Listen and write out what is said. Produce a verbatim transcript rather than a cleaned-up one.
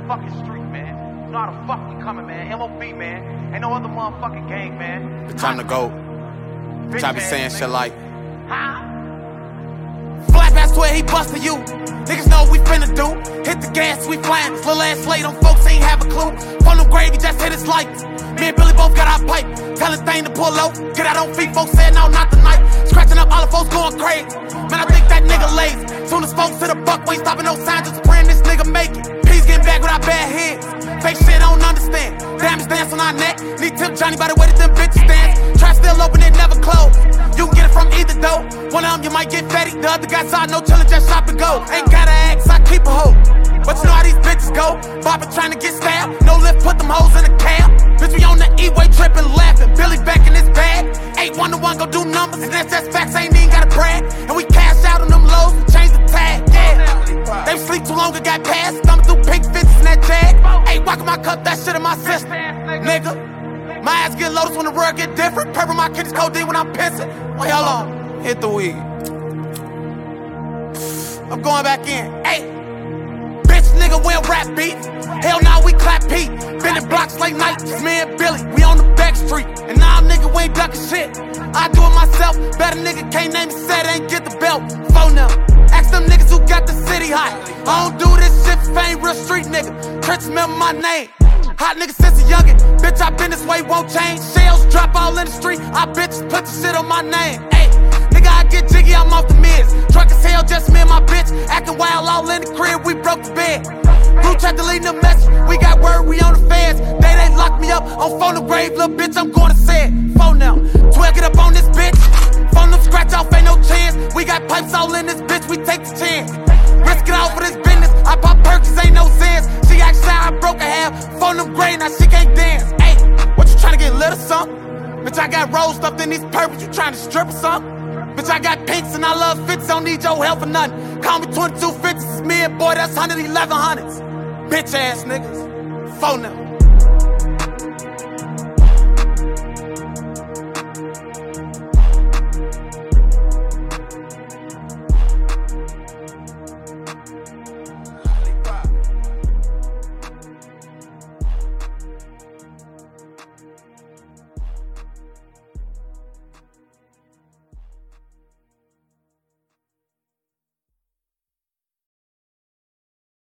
fucking street, man. You know how the fuck we coming, man. M O B, man. Ain't no other motherfucking gang, man. Bitch, I'm the GOAT. Bitch, I be saying shit like, huh? Flashbacks to where he busted you. Niggas know what we finna do. Hit the gas, we flying. Little ass late, them folks ain't have a clue. Phone them gravy, just hit his lights. Me and Billy both got our pipe. Tell his thing to pull out. Get out on feet, folks said no, not tonight. Scratching up all the folks going crazy. Man, I think that nigga lazy. Soon as folks to the buck, we ain't stopping no signs, just praying this nigga make it. Please getting back with our bad heads. Fake shit, I don't understand. Damage dance on our neck. Need tip Johnny by the way that them bitches dance. Try still open it, never close. You can get it from either door. One of them you might get fatty. The other guy saw no chillin', just shop and go. Ain't gotta ask, I keep a hoe. But you know how these bitches go. Bopper trying to get stabbed. No lift, put them hoes in a cab. Bitch, we on the E-way trippin', laughing. Billy back in his bag. Ain't one to one, go do numbers. And that's just facts, ain't even gotta brag. And we cash out on them lows and change the tag. Yeah. They sleep too long, it got passed. Thumbing through pink fifties in that jag. Ain't rockin' my cup, that shit in my system. Nigga. My ass get loaded when the world get different. Purple my kidneys codeine when I'm pissing. Wait, hold on. Hit the weed. I'm going back in. Hey. Bitch, nigga, we don't rap beat. Hell nah, we clap Pete. Been in blocks late night, just me and Billy. We on the back street. And now nigga, we ain't ducking shit. I do it myself. Better nigga can't name it, said ain't get the belt. Phone them. Ask them niggas who got the city hot. I don't do this shit for fame, real street nigga. Church remember my name. Hot nigga since a youngin'. Bitch, I been this way, won't change. Shells drop all in the street. I bitches put the shit on my name. Ayy, nigga, I get jiggy, I'm off the mids. Drunk as hell, just me and my bitch. Acting wild all in the crib, we broke the bed. Blue check deleting the message. We got word, we on the feds. They they locked me up on phone the grave, little bitch, I'm going to say it. Phone now. twelve, get up on this bitch. Phone them scratch off, ain't no chance. We got pipes all in this bitch, we take the chance. Risk it all for this business. I pop perks, ain't no sense. She act shy, I broke her half. Phone them gray, now she can't dance. Ayy, what you tryna get lit or something? Bitch, I got rolls stuffed in these purples, you tryna strip or something? Bitch, I got pinks and I love fits, don't need your help for nothing. Call me twenty-two fifties, it's me and boy, that's one eleven hundreds. Bitch ass niggas, phone them.